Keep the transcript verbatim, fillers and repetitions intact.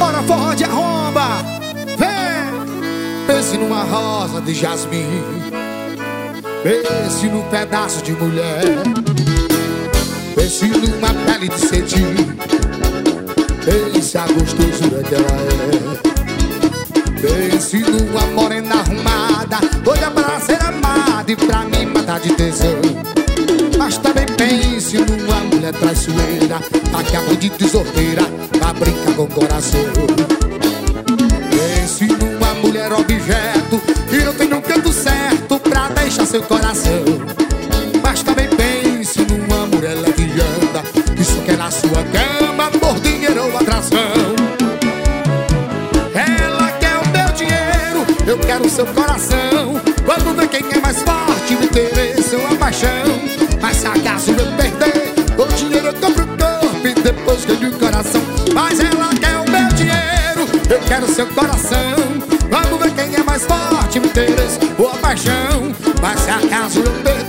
Bora, Ford, arromba. Vem. Pense numa rosa de jasmim, pense num pedaço de mulher, pense numa pele de cetim, pense a gostosura que ela é. Pense numa morena arrumada, doida pra ser amada e pra me matar de tesão. Mas também pense numa mulher traiçoeira, acaba de tesourteira pra brincar com o coração. Pense numa mulher objeto que não tem um canto certo pra deixar seu coração. Mas também pense numa mulher leviana que só quer na sua cama por dinheiro ou atração. Ela quer o meu dinheiro, eu quero o seu coração. Quando vê quem é mais forte, o interesse ou a paixão. Mas se acaso eu perder, o dinheiro eu compro o corpo e depois ganho o coração. Mas ela quer o meu dinheiro, eu quero o seu coração. Vamos ver quem é mais forte, o interesse ou a paixão. Mas se acaso eu perder,